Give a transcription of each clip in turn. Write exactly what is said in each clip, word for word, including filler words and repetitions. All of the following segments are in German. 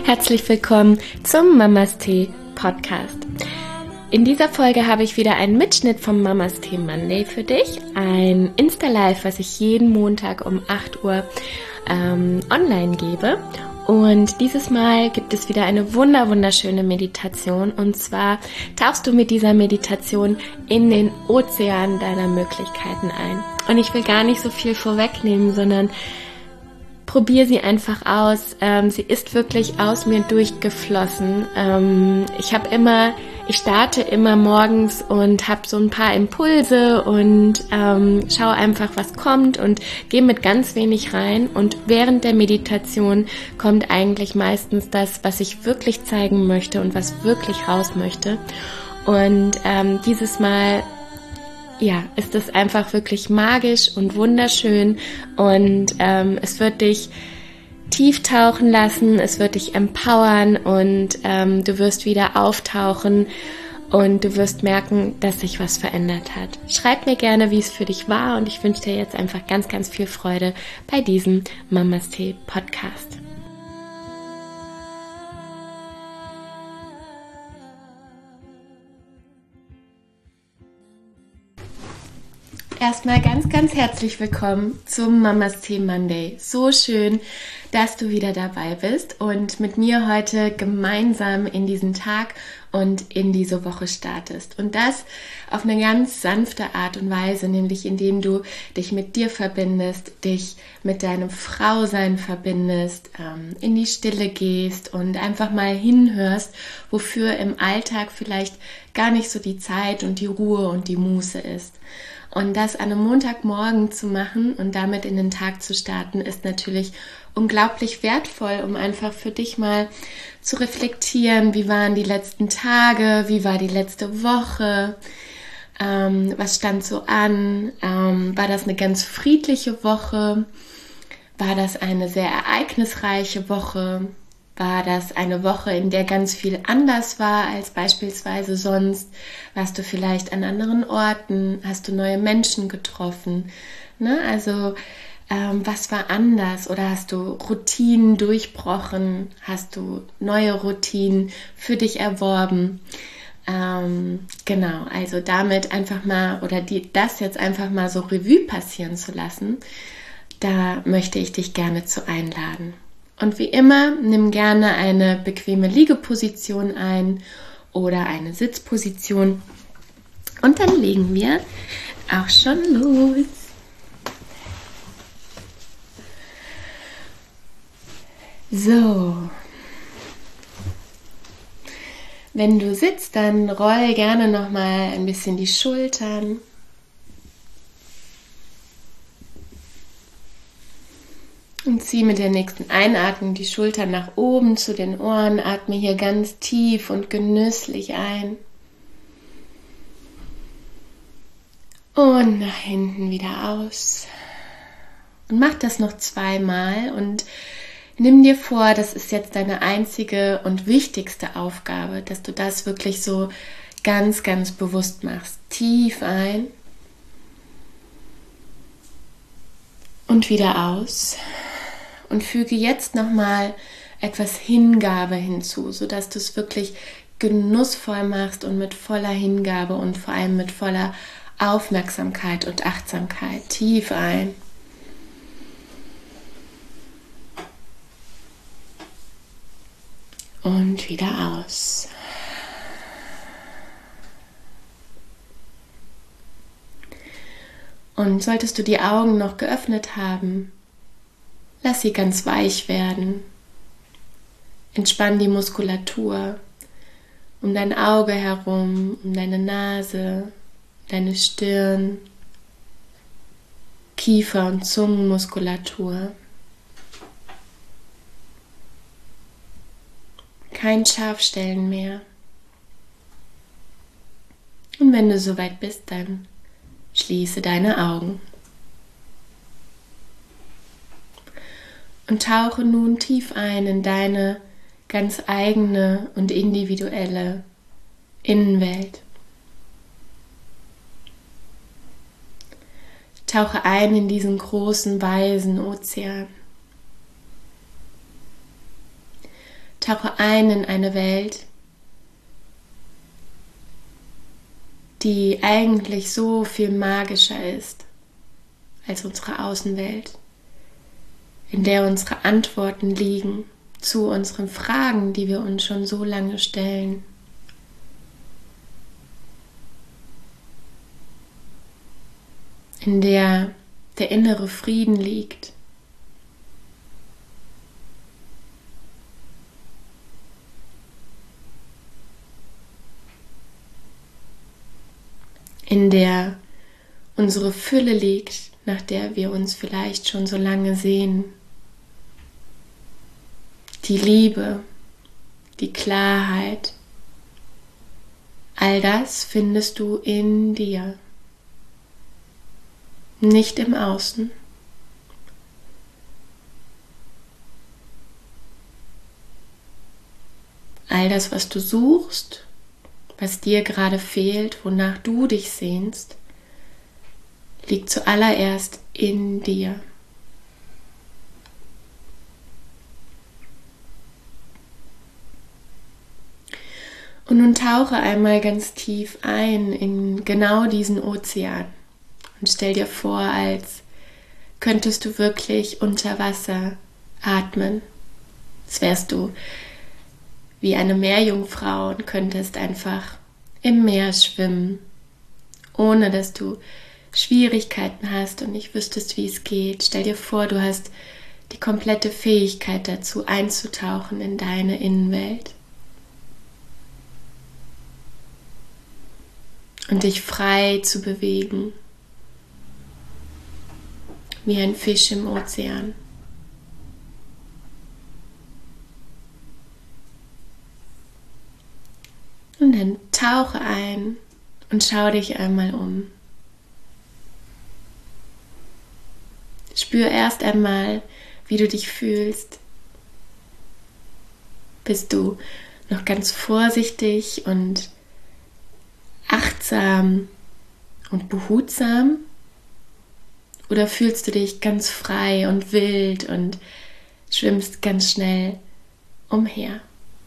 Herzlich willkommen zum Mamas Tee Podcast. In dieser Folge habe ich wieder einen Mitschnitt vom Mamas Tee Monday für dich. Ein Insta-Live, was ich jeden Montag um acht Uhr ähm, online gebe. Und dieses Mal gibt es wieder eine wunder wunderschöne Meditation. Und zwar tauchst du mit dieser Meditation in den Ozean deiner Möglichkeiten ein. Und ich will gar nicht so viel vorwegnehmen, sondern probier sie einfach aus. Ähm, sie ist wirklich aus mir durchgeflossen. Ähm, ich habe immer, ich starte immer morgens und habe so ein paar Impulse und ähm, schaue einfach, was kommt und gehe mit ganz wenig rein. Und während der Meditation kommt eigentlich meistens das, was ich wirklich zeigen möchte und was wirklich raus möchte. Und ähm, dieses Mal ja, ist es einfach wirklich magisch und wunderschön und ähm, es wird dich tief tauchen lassen, es wird dich empowern und ähm, du wirst wieder auftauchen und du wirst merken, dass sich was verändert hat. Schreib mir gerne, wie es für dich war und ich wünsche dir jetzt einfach ganz, ganz viel Freude bei diesem Mamas Tee Podcast. Erstmal ganz, ganz herzlich willkommen zum Mamas Tee Monday. So schön, dass du wieder dabei bist und mit mir heute gemeinsam in diesen Tag und in diese Woche startest. Und das auf eine ganz sanfte Art und Weise, nämlich indem du dich mit dir verbindest, dich mit deinem Frausein verbindest, ähm, in die Stille gehst und einfach mal hinhörst, wofür im Alltag vielleicht gar nicht so die Zeit und die Ruhe und die Muße ist. Und das an einem Montagmorgen zu machen und damit in den Tag zu starten, ist natürlich unglaublich wertvoll, um einfach für dich mal zu reflektieren, wie waren die letzten Tage, wie war die letzte Woche, ähm, was stand so an, ähm, war das eine ganz friedliche Woche, war das eine sehr ereignisreiche Woche, war das eine Woche, in der ganz viel anders war als beispielsweise sonst? Warst du vielleicht an anderen Orten? Hast du neue Menschen getroffen? Ne? Also ähm, was war anders? Oder hast du Routinen durchbrochen? Hast du neue Routinen für dich erworben? Ähm, genau, also damit einfach mal oder die, das jetzt einfach mal so Revue passieren zu lassen, da möchte ich dich gerne zu einladen. Und wie immer, nimm gerne eine bequeme Liegeposition ein oder eine Sitzposition. Und dann legen wir auch schon los. So. Wenn du sitzt, dann roll gerne nochmal ein bisschen die Schultern. Und zieh mit der nächsten Einatmung die Schultern nach oben zu den Ohren. Atme hier ganz tief und genüsslich ein. Und nach hinten wieder aus. Und mach das noch zweimal und nimm dir vor, das ist jetzt deine einzige und wichtigste Aufgabe, dass du das wirklich so ganz, ganz bewusst machst. Tief ein und wieder aus. Und füge jetzt nochmal etwas Hingabe hinzu, sodass du es wirklich genussvoll machst und mit voller Hingabe und vor allem mit voller Aufmerksamkeit und Achtsamkeit. Tief ein. Und wieder aus. Und solltest du die Augen noch geöffnet haben, lass sie ganz weich werden. Entspann die Muskulatur um dein Auge herum, um deine Nase, deine Stirn, Kiefer- und Zungenmuskulatur. Kein Scharfstellen mehr. Und wenn du soweit bist, dann schließe deine Augen. Und tauche nun tief ein in deine ganz eigene und individuelle Innenwelt. Tauche ein in diesen großen, weisen Ozean. Tauche ein in eine Welt, die eigentlich so viel magischer ist als unsere Außenwelt, in der unsere Antworten liegen zu unseren Fragen, die wir uns schon so lange stellen. In der der innere Frieden liegt. In der unsere Fülle liegt, nach der wir uns vielleicht schon so lange sehnen. Die Liebe, die Klarheit, all das findest du in dir, nicht im Außen. All das, was du suchst, was dir gerade fehlt, wonach du dich sehnst, liegt zuallererst in dir. Und nun tauche einmal ganz tief ein in genau diesen Ozean und stell dir vor, als könntest du wirklich unter Wasser atmen. Als wärst du wie eine Meerjungfrau und könntest einfach im Meer schwimmen, ohne dass du Schwierigkeiten hast und nicht wüsstest, wie es geht. Stell dir vor, du hast die komplette Fähigkeit dazu, einzutauchen in deine Innenwelt und dich frei zu bewegen, wie ein Fisch im Ozean. Und dann tauche ein und schau dich einmal um. Spür erst einmal, wie du dich fühlst. Bist du noch ganz vorsichtig und achtsam und behutsam? Oder fühlst du dich ganz frei und wild und schwimmst ganz schnell umher?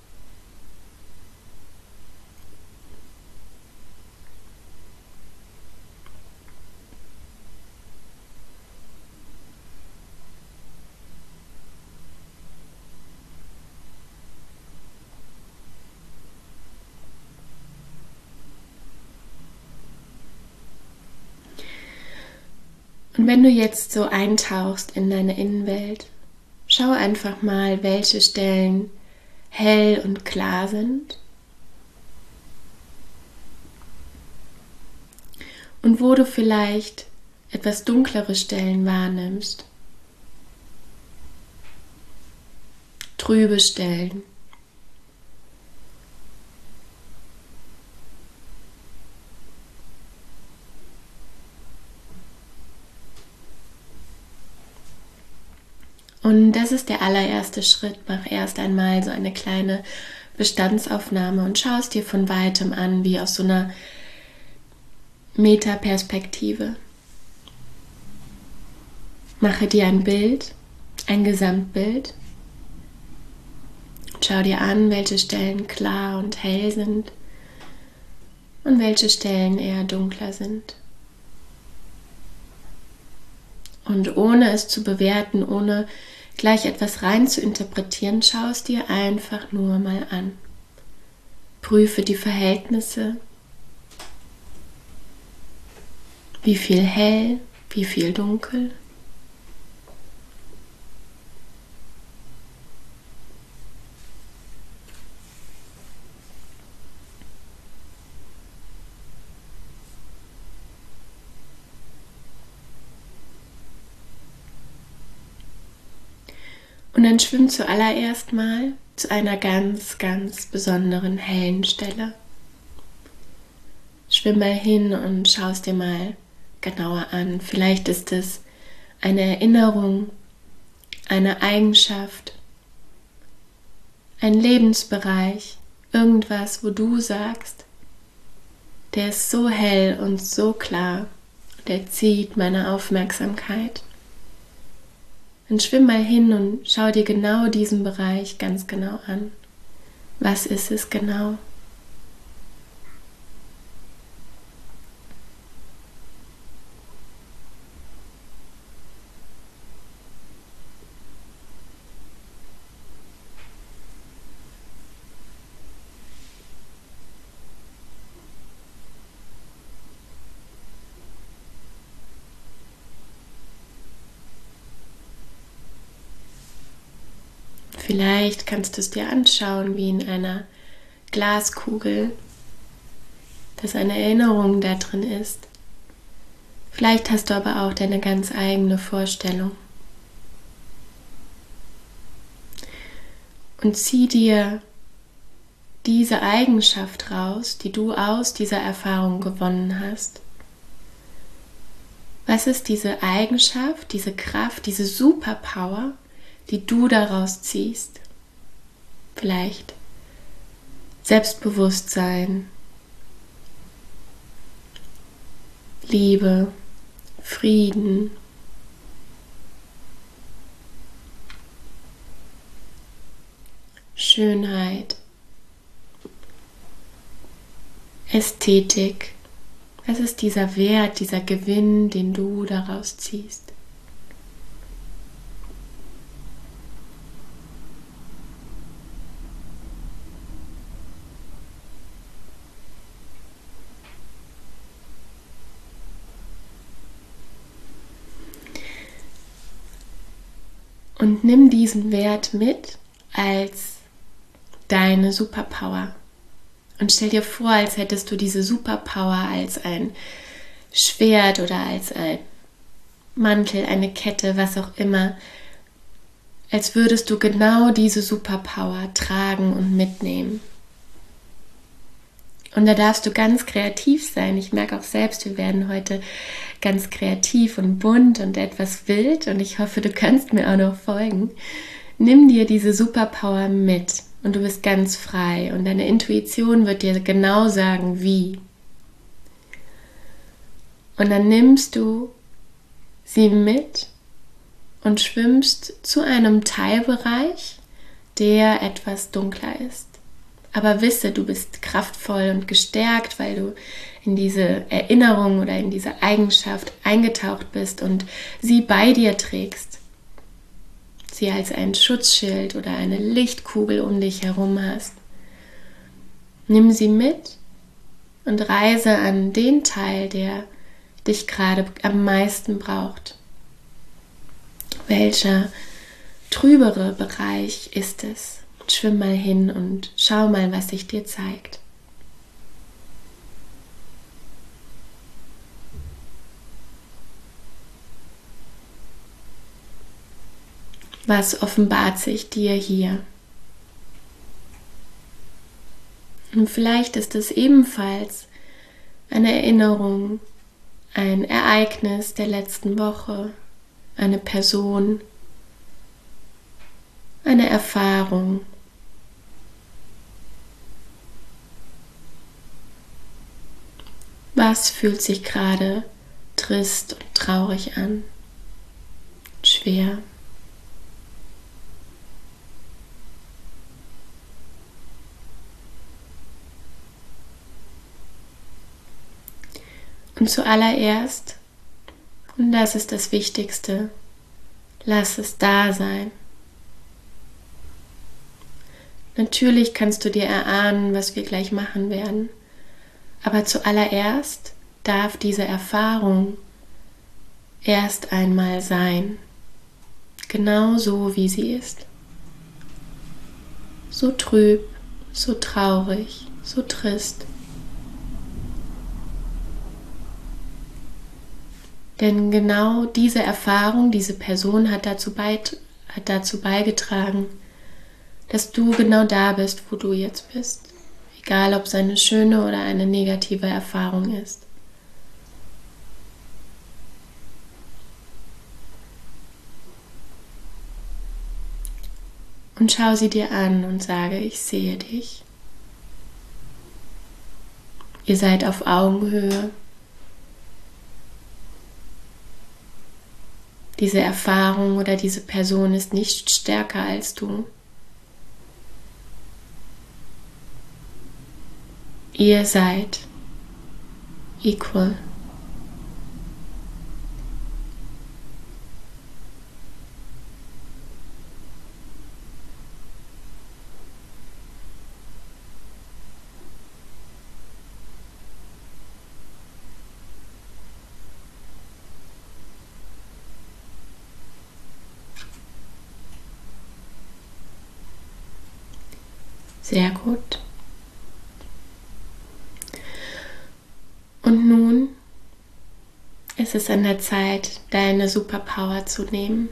Und wenn du jetzt so eintauchst in deine Innenwelt, schau einfach mal, welche Stellen hell und klar sind und wo du vielleicht etwas dunklere Stellen wahrnimmst, trübe Stellen. Und das ist der allererste Schritt. Mach erst einmal so eine kleine Bestandsaufnahme und schau es dir von weitem an, wie aus so einer Metaperspektive. Mache dir ein Bild, ein Gesamtbild. Schau dir an, welche Stellen klar und hell sind und welche Stellen eher dunkler sind. Und ohne es zu bewerten, ohne gleich etwas rein zu interpretieren, schau es dir einfach nur mal an. Prüfe die Verhältnisse. Wie viel hell, wie viel dunkel. Und dann schwimm zuallererst mal zu einer ganz, ganz besonderen hellen Stelle. Schwimm mal hin und schau es dir mal genauer an. Vielleicht ist es eine Erinnerung, eine Eigenschaft, ein Lebensbereich, irgendwas, wo du sagst, der ist so hell und so klar, der zieht meine Aufmerksamkeit. Dann schwimm mal hin und schau dir genau diesen Bereich ganz genau an. Was ist es genau? Vielleicht kannst du es dir anschauen wie in einer Glaskugel, dass eine Erinnerung da drin ist. Vielleicht hast du aber auch deine ganz eigene Vorstellung. Und zieh dir diese Eigenschaft raus, die du aus dieser Erfahrung gewonnen hast. Was ist diese Eigenschaft, diese Kraft, diese Superpower, die du daraus ziehst? Vielleicht Selbstbewusstsein, Liebe, Frieden, Schönheit, Ästhetik. Was ist dieser Wert, dieser Gewinn, den du daraus ziehst? Und nimm diesen Wert mit als deine Superpower. Und stell dir vor, als hättest du diese Superpower als ein Schwert oder als ein Mantel, eine Kette, was auch immer. Als würdest du genau diese Superpower tragen und mitnehmen. Und da darfst du ganz kreativ sein. Ich merke auch selbst, wir werden heute ganz kreativ und bunt und etwas wild. Und ich hoffe, du kannst mir auch noch folgen. Nimm dir diese Superpower mit und du bist ganz frei. Und deine Intuition wird dir genau sagen, wie. Und dann nimmst du sie mit und schwimmst zu einem Teilbereich, der etwas dunkler ist. Aber wisse, du bist kraftvoll und gestärkt, weil du in diese Erinnerung oder in diese Eigenschaft eingetaucht bist und sie bei dir trägst. Sie als ein Schutzschild oder eine Lichtkugel um dich herum hast. Nimm sie mit und reise an den Teil, der dich gerade am meisten braucht. Welcher trübere Bereich ist es? Schwimm mal hin und schau mal, was sich dir zeigt. Was offenbart sich dir hier? Und vielleicht ist es ebenfalls eine Erinnerung, ein Ereignis der letzten Woche, eine Person, eine Erfahrung. Was fühlt sich gerade trist und traurig an? Schwer. Und zuallererst, und das ist das Wichtigste, lass es da sein. Natürlich kannst du dir erahnen, was wir gleich machen werden. Aber zuallererst darf diese Erfahrung erst einmal sein. Genau so, wie sie ist. So trüb, so traurig, so trist. Denn genau diese Erfahrung, diese Person hat dazu, beit- hat dazu beigetragen, dass du genau da bist, wo du jetzt bist. Egal, ob es eine schöne oder eine negative Erfahrung ist. Und schau sie dir an und sage, ich sehe dich. Ihr seid auf Augenhöhe. Diese Erfahrung oder diese Person ist nicht stärker als du. Ihr seid equal. Sehr gut. Und nun ist es an der Zeit, deine Superpower zu nehmen.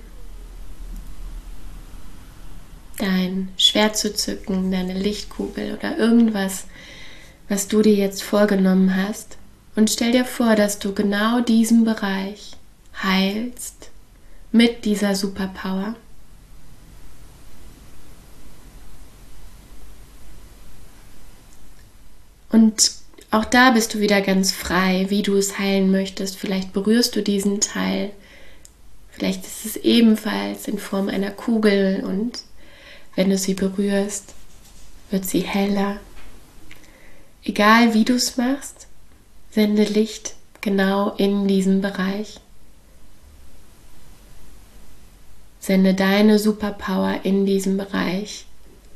Dein Schwert zu zücken, deine Lichtkugel oder irgendwas, was du dir jetzt vorgenommen hast. Und stell dir vor, dass du genau diesen Bereich heilst mit dieser Superpower. Und auch da bist du wieder ganz frei, wie du es heilen möchtest. Vielleicht berührst du diesen Teil. Vielleicht ist es ebenfalls in Form einer Kugel und wenn du sie berührst, wird sie heller. Egal wie du es machst, sende Licht genau in diesen Bereich. Sende deine Superpower in diesen Bereich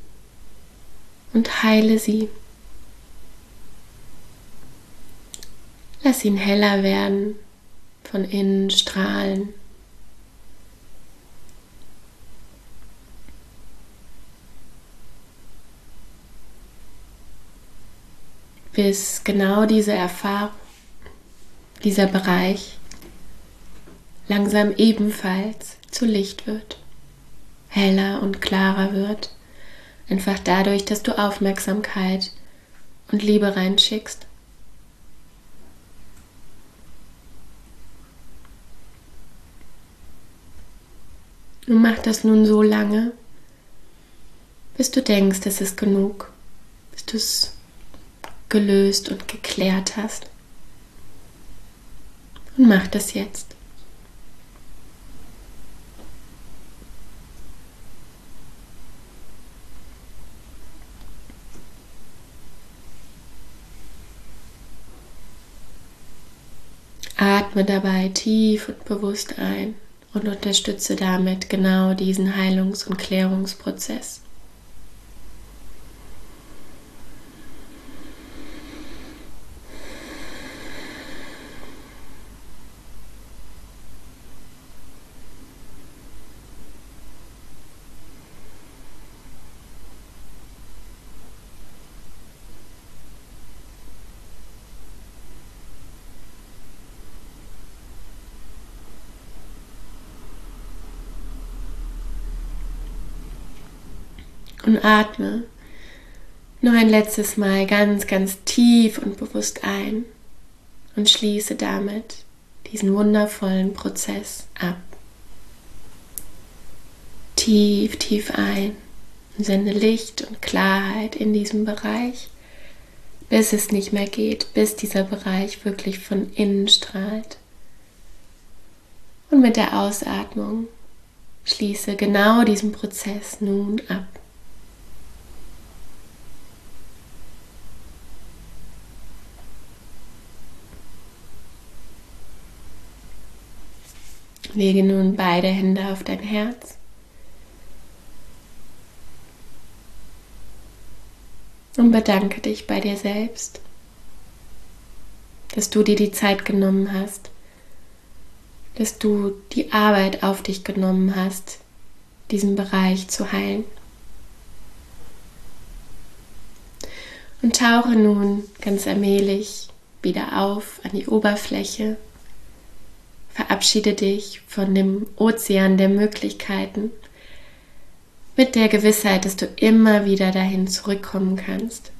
und heile sie. Lass ihn heller werden, von innen strahlen. Bis genau diese Erfahrung, dieser Bereich langsam ebenfalls zu Licht wird, heller und klarer wird, einfach dadurch, dass du Aufmerksamkeit und Liebe reinschickst. Und mach das nun so lange, bis du denkst, es ist genug, bis du es gelöst und geklärt hast. Und mach das jetzt. Atme dabei tief und bewusst ein und unterstütze damit genau diesen Heilungs- und Klärungsprozess. Und atme noch ein letztes Mal ganz, ganz tief und bewusst ein und schließe damit diesen wundervollen Prozess ab. Tief, tief ein und sende Licht und Klarheit in diesem Bereich, bis es nicht mehr geht, bis dieser Bereich wirklich von innen strahlt. Und mit der Ausatmung schließe genau diesen Prozess nun ab. Lege nun beide Hände auf dein Herz und bedanke dich bei dir selbst, dass du dir die Zeit genommen hast, dass du die Arbeit auf dich genommen hast, diesen Bereich zu heilen. Und tauche nun ganz allmählich wieder auf an die Oberfläche. Verabschiede dich von dem Ozean der Möglichkeiten mit der Gewissheit, dass du immer wieder dahin zurückkommen kannst.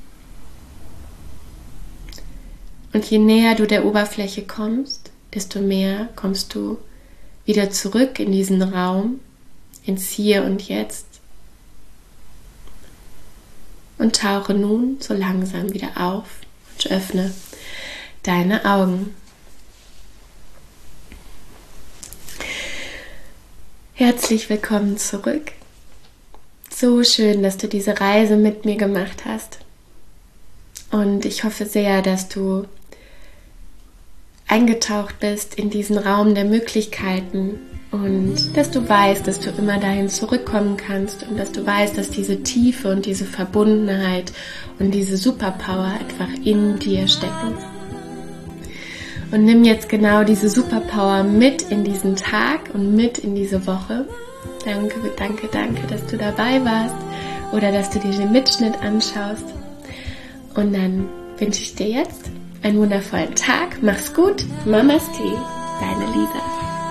Und je näher du der Oberfläche kommst, desto mehr kommst du wieder zurück in diesen Raum, ins Hier und Jetzt. Und tauche nun so langsam wieder auf und öffne deine Augen. Herzlich willkommen zurück. So schön, dass du diese Reise mit mir gemacht hast. Und ich hoffe sehr, dass du eingetaucht bist in diesen Raum der Möglichkeiten und dass du weißt, dass du immer dahin zurückkommen kannst und dass du weißt, dass diese Tiefe und diese Verbundenheit und diese Superpower einfach in dir stecken. Und nimm jetzt genau diese Superpower mit in diesen Tag und mit in diese Woche. Danke, danke, danke, dass du dabei warst oder dass du dir den Mitschnitt anschaust. Und dann wünsche ich dir jetzt einen wundervollen Tag. Mach's gut. Mamas Tee, deine Lisa.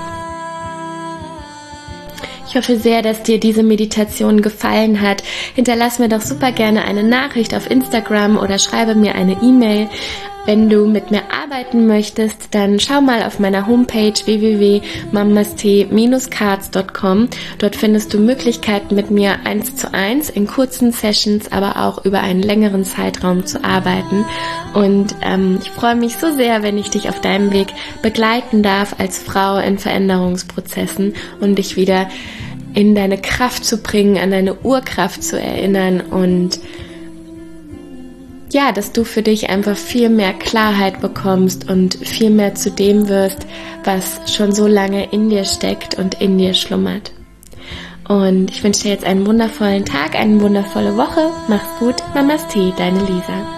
Ich hoffe sehr, dass dir diese Meditation gefallen hat. Hinterlass mir doch super gerne eine Nachricht auf Instagram oder schreibe mir eine E-Mail. Wenn du mit mir arbeiten möchtest, dann schau mal auf meiner Homepage w w w punkt mamastee Bindestrich cards punkt com. Dort findest du Möglichkeiten, mit mir eins zu eins in kurzen Sessions, aber auch über einen längeren Zeitraum zu arbeiten. Und ähm, ich freue mich so sehr, wenn ich dich auf deinem Weg begleiten darf als Frau in Veränderungsprozessen und dich wieder in deine Kraft zu bringen, an deine Urkraft zu erinnern und ja, dass du für dich einfach viel mehr Klarheit bekommst und viel mehr zu dem wirst, was schon so lange in dir steckt und in dir schlummert. Und ich wünsche dir jetzt einen wundervollen Tag, eine wundervolle Woche. Mach's gut, Mamas Tee, deine Lisa.